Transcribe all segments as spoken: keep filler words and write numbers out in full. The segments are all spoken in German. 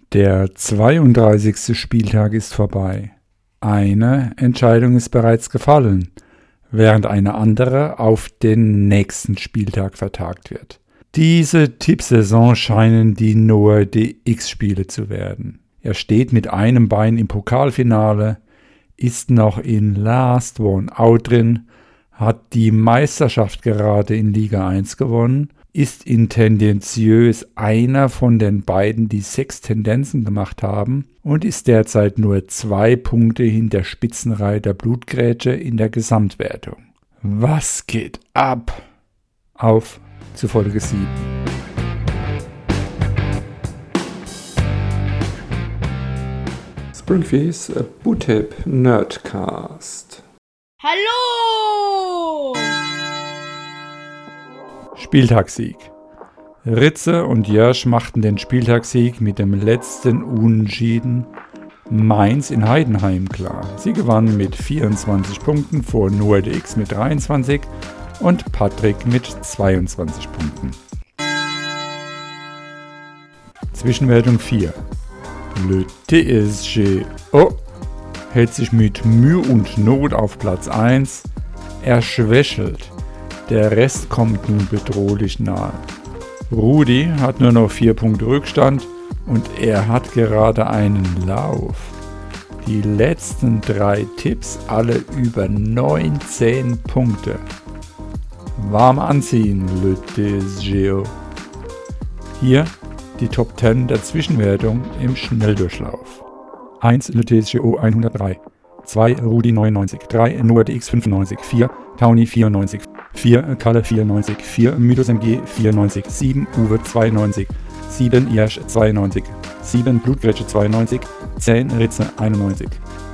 Der zweiunddreißigste Spieltag ist vorbei. Eine Entscheidung ist bereits gefallen, während eine andere auf den nächsten Spieltag vertagt wird. Diese Tippsaison scheinen die Noah D X-Spiele zu werden. Er steht mit einem Bein im Pokalfinale, ist noch in Last One Out drin, hat die Meisterschaft gerade in Liga eins gewonnen, ist in tendenziös einer von den beiden, die sechs Tendenzen gemacht haben und ist derzeit nur zwei Punkte hinter Spitzenreiter der Blutgrätsche in der Gesamtwertung. Was geht ab? Auf zu Folge sieben. Springfields Bootip Nerdcast. Hallo! Spieltagssieg. Ritze und Jörsch machten den Spieltagssieg mit dem letzten Unentschieden Mainz in Heidenheim klar. Sie gewannen mit vierundzwanzig Punkten vor Noah D X mit dreiundzwanzig und Patrick mit zweiundzwanzig Punkten. Zwischenwertung vier. Le T S G O hält sich mit Mühe und Not auf Platz eins. Er schwächelt. Der Rest kommt nun bedrohlich nahe. Rudi hat nur noch vier Punkte Rückstand und er hat gerade einen Lauf. Die letzten drei Tipps alle über neunzehn Punkte. Warm anziehen, Le T S G O. Hier die Top zehn der Zwischenwertung im Schnelldurchlauf. eins Le T S G O hundertdrei, zwei Rudi neunundneunzig, drei Noah D X fünfundneunzig, vier Tauni vierundneunzig, vier Kalle vierundneunzig, vier Mythos M G vierundneunzig, sieben Uwe zweiundneunzig, sieben Jersch zweiundneunzig, sieben Blutgrätsche zweiundneunzig, zehn Ritze einundneunzig.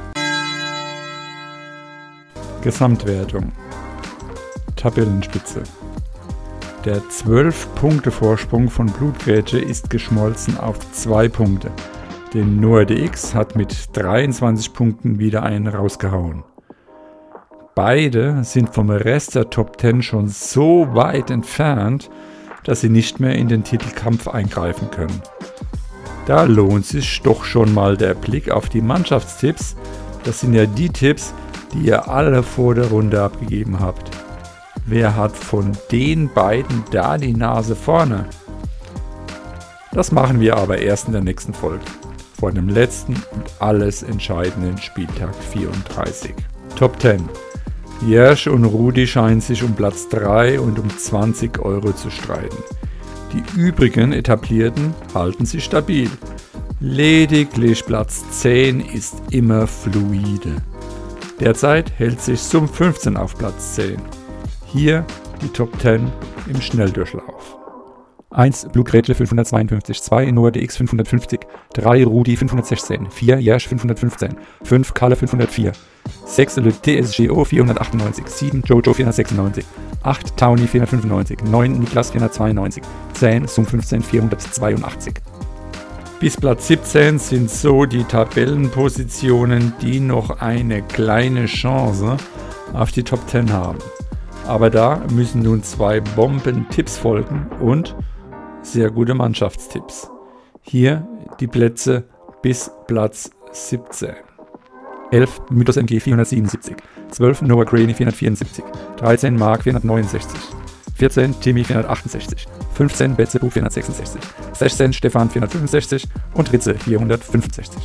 Gesamtwertung. Tabellenspitze. Der zwölf Punkte Vorsprung von Blutgrätsche ist geschmolzen auf zwei Punkte. Denn Noah D X hat mit dreiundzwanzig Punkten wieder einen rausgehauen. Beide sind vom Rest der Top zehn schon so weit entfernt, dass sie nicht mehr in den Titelkampf eingreifen können. Da lohnt sich doch schon mal der Blick auf die Mannschaftstipps. Das sind ja die Tipps, die ihr alle vor der Runde abgegeben habt. Wer hat von den beiden da die Nase vorne? Das machen wir aber erst in der nächsten Folge, vor dem letzten und alles entscheidenden Spieltag vierunddreißig. Top zehn. Jersch und Rudi scheinen sich um Platz drei und um zwanzig Euro zu streiten. Die übrigen Etablierten halten sich stabil. Lediglich Platz zehn ist immer fluide. Derzeit hält sich Sum fünfzehn auf Platz zehn. Hier die Top zehn im Schnelldurchlauf. eins Blutgrätsche fünfhundertzweiundfünfzig, zwei Noah D X fünfhundertfünfzig, drei Rudi fünfhundertsechzehn, vier Jersch fünfhundertfünfzehn, fünf Kalle fünfhundertvier, sechs Le T S G O vierhundertachtundneunzig, sieben Jojo vierhundertsechsundneunzig, acht Tauni vierhundertfünfundneunzig, neun Niklas vierhundertzweiundneunzig, zehn Sum fünfzehn vierhundertzweiundachtzig. Bis Platz siebzehn sind so die Tabellenpositionen, die noch eine kleine Chance auf die Top zehn haben. Aber da müssen nun zwei Bomben-Tipps folgen und sehr gute Mannschaftstipps. Hier die Plätze bis Platz siebzehn. elf Mythos M G vierhundertsiebenundsiebzig, zwölf Noah Graney vierhundertvierundsiebzig, dreizehn Mark vierhundertneunundsechzig, vierzehn Timmy vierhundertachtundsechzig, fünfzehn Betzebu vierhundertsechsundsechzig, sechzehn Stefan vierhundertfünfundsechzig und Ritze vierhundertfünfundsechzig.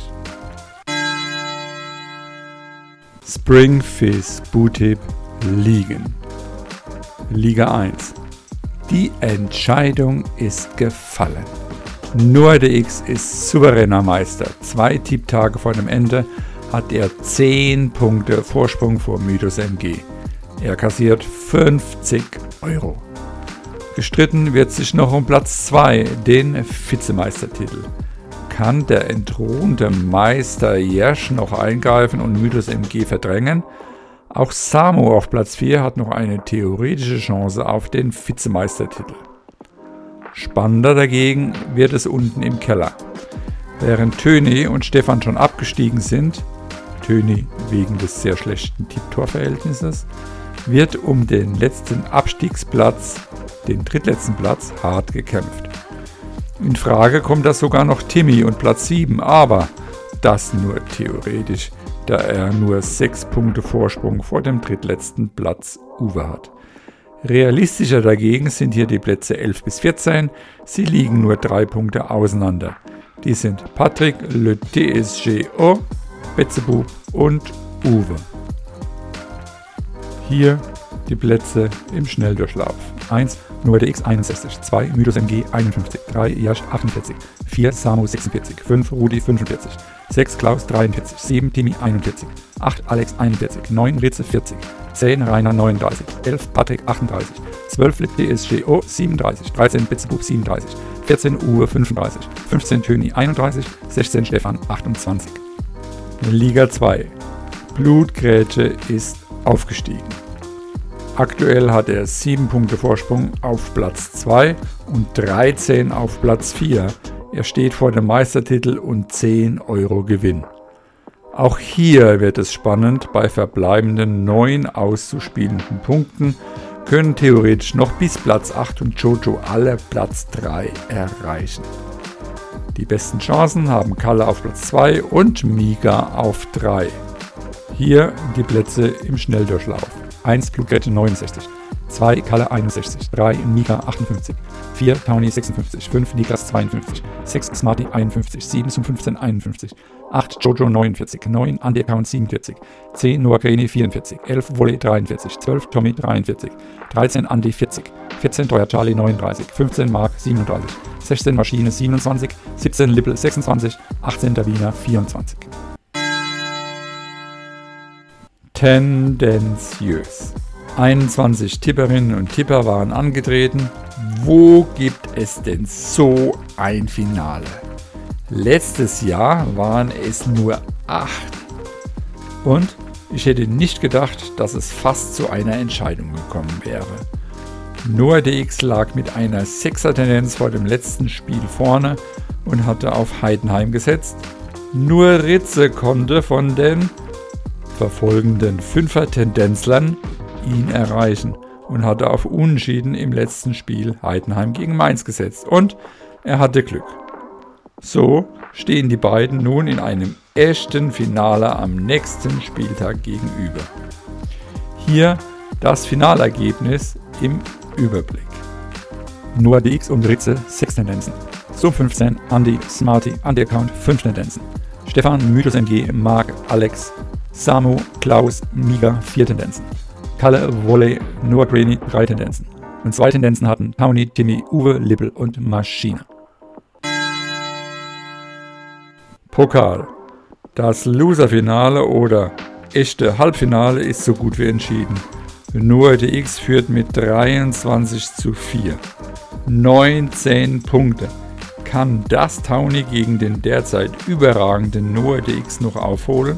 Springfields Bootip Ligen. Liga eins. Die Entscheidung ist gefallen. Noah D X ist souveräner Meister. Zwei Tipptage vor dem Ende hat er zehn Punkte Vorsprung vor Mythos M G. Er kassiert fünfzig Euro. Gestritten wird sich noch um Platz zwei, den Vizemeistertitel. Kann der entthronte Meister Jersch noch eingreifen und Mythos M G verdrängen? Auch Samo auf Platz vier hat noch eine theoretische Chance auf den Vizemeistertitel. Spannender dagegen wird es unten im Keller. Während Töni und Stefan schon abgestiegen sind, Töni wegen des sehr schlechten Tipptorverhältnisses, wird um den letzten Abstiegsplatz, den drittletzten Platz, hart gekämpft. In Frage kommt das sogar noch Timmy und Platz sieben, aber das nur theoretisch, da er nur sechs Punkte Vorsprung vor dem drittletzten Platz Uwe hat. Realistischer dagegen sind hier die Plätze elf bis vierzehn, sie liegen nur drei Punkte auseinander. Die sind Patrick, Le T S G O, Betzebub und Uwe. Hier die Plätze im Schnelldurchlauf. eins. NoahDX einundsechzig, zwei. Mythos M G einundfünfzig, drei. Jasch achtundvierzig, vier. Samu sechsundvierzig, fünf. Rudi fünfundvierzig, sechs. Klaus dreiundvierzig, sieben. Timmy einundvierzig, acht. Alex einundvierzig, neun. Ritze vierzig, zehn. Rainer neununddreißig, elf. Patrick achtunddreißig, zwölf. T S G O siebenunddreißig, dreizehn. Betzebub siebenunddreißig, vierzehn. Uwe fünfunddreißig, fünfzehn. Töni einunddreißig, sechzehn. Stefan achtundzwanzig. Liga zwei. Blutgrätsche ist aufgestiegen. Aktuell hat er sieben Punkte Vorsprung auf Platz zwei und dreizehn auf Platz vier. Er steht vor dem Meistertitel und zehn Euro Gewinn. Auch hier wird es spannend. Bei verbleibenden neun auszuspielenden Punkten können theoretisch noch bis Platz acht und Jojo alle Platz drei erreichen. Die besten Chancen haben Kalle auf Platz zwei und Mika auf drei. Hier die Plätze im Schnelldurchlauf. eins. Blutgrätsche neunundsechzig, zwei. Kalle einundsechzig, drei. Mika achtundfünfzig, vier. Tony sechsundfünfzig, fünf. Niklas zweiundfünfzig, sechs. Smarty einundfünfzig, sieben. Zum fünfzehn einundfünfzig, acht. Jojo neunundvierzig, neun. Andy Account siebenundvierzig, zehn. Noah Greni vierundvierzig, elf. Wolle dreiundvierzig, zwölf. Tommy dreiundvierzig, dreizehn. Andy vierzig, vierzehn. Teuer Charlie neununddreißig, fünfzehn. Mark siebenunddreißig, sechzehn. Maschine siebenundzwanzig, siebzehn. Lippel sechsundzwanzig, achtzehn. Davina vierundzwanzig. Tendenziös. einundzwanzig Tipperinnen und Tipper waren angetreten. Wo gibt es denn so ein Finale? Letztes Jahr waren es nur acht. Und ich hätte nicht gedacht, dass es fast zu einer Entscheidung gekommen wäre. NoahDX lag mit einer Sechser-Tendenz vor dem letzten Spiel vorne und hatte auf Heidenheim gesetzt. Nur Ritze konnte von den verfolgenden Fünfer-Tendenzlern ihn erreichen und hatte auf Unentschieden im letzten Spiel Heidenheim gegen Mainz gesetzt. Und er hatte Glück. So stehen die beiden nun in einem echten Finale am nächsten Spieltag gegenüber. Hier das Finalergebnis im Überblick. NoahDX und Ritze sechs Tendenzen. Sum fünfzehn, Andy, Smarty, Andy Account fünf Tendenzen. Stefan, Mythos M G, Mark, Alex, Samu, Klaus, Mika vier Tendenzen. Kalle, Wolle, Noah Greni drei Tendenzen. Und zwei Tendenzen hatten Tony, Timmy, Uwe, Lippel und Maschine. Pokal. Das Loserfinale oder echte Halbfinale ist so gut wie entschieden. NoahDX führt mit dreiundzwanzig zu vier. neunzehn Punkte. Kann das Tony gegen den derzeit überragenden NoahDX noch aufholen?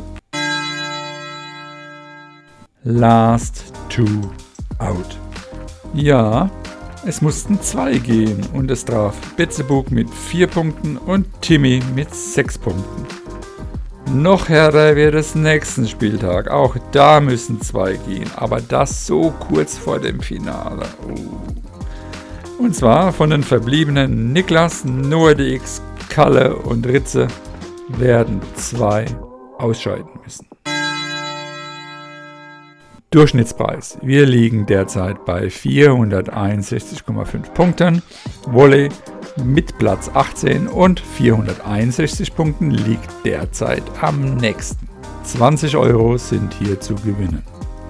Last two out. Ja, es mussten zwei gehen und es traf Betzebub mit vier Punkten und Timmy mit sechs Punkten. Noch härter wird es nächsten Spieltag, auch da müssen zwei gehen, aber das so kurz vor dem Finale. Oh. Und zwar von den verbliebenen Niklas, NoahDX, Kalle und Ritze werden zwei ausscheiden müssen. Durchschnittspreis. Wir liegen derzeit bei vierhunderteinundsechzig Komma fünf Punkten. Volley mit Platz achtzehn und vierhunderteinundsechzig Punkten liegt derzeit am nächsten. zwanzig Euro sind hier zu gewinnen.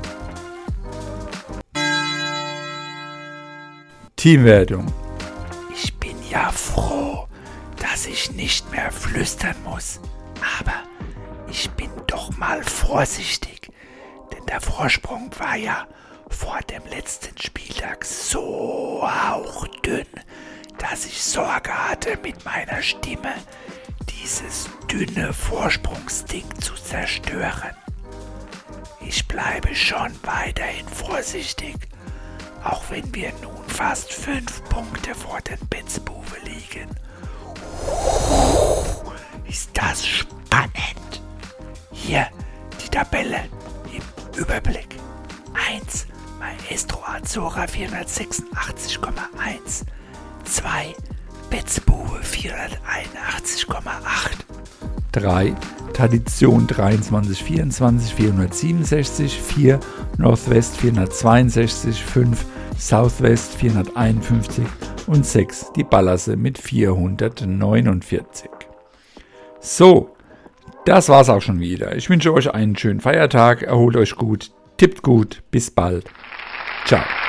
Teamwertung. Ich bin ja froh, dass ich nicht mehr flüstern muss. Aber ich bin doch mal vorsichtig. Denn der Vorsprung war ja vor dem letzten Spieltag so hauchdünn, dass ich Sorge hatte, mit meiner Stimme dieses dünne Vorsprungsding zu zerstören. Ich bleibe schon weiterhin vorsichtig, auch wenn wir nun fast fünf Punkte vor den Betzbuwe liegen. Ist das spannend. Hier die Tabelle im Überblick. eins. Maestro Azora vierhundertsechsundachtzig Komma eins. zwei. Betzbue vierhunderteinundachtzig Komma acht. drei. Tradition dreiundzwanzig vierundzwanzig vierhundertsiebenundsechzig. vier. Northwest vierhundertzweiundsechzig. fünf. Southwest vierhunderteinundfünfzig. Und sechs. Die Ballasse mit vierhundertneunundvierzig. So, das war's auch schon wieder. Ich wünsche euch einen schönen Feiertag, erholt euch gut, tippt gut, bis bald. Ciao.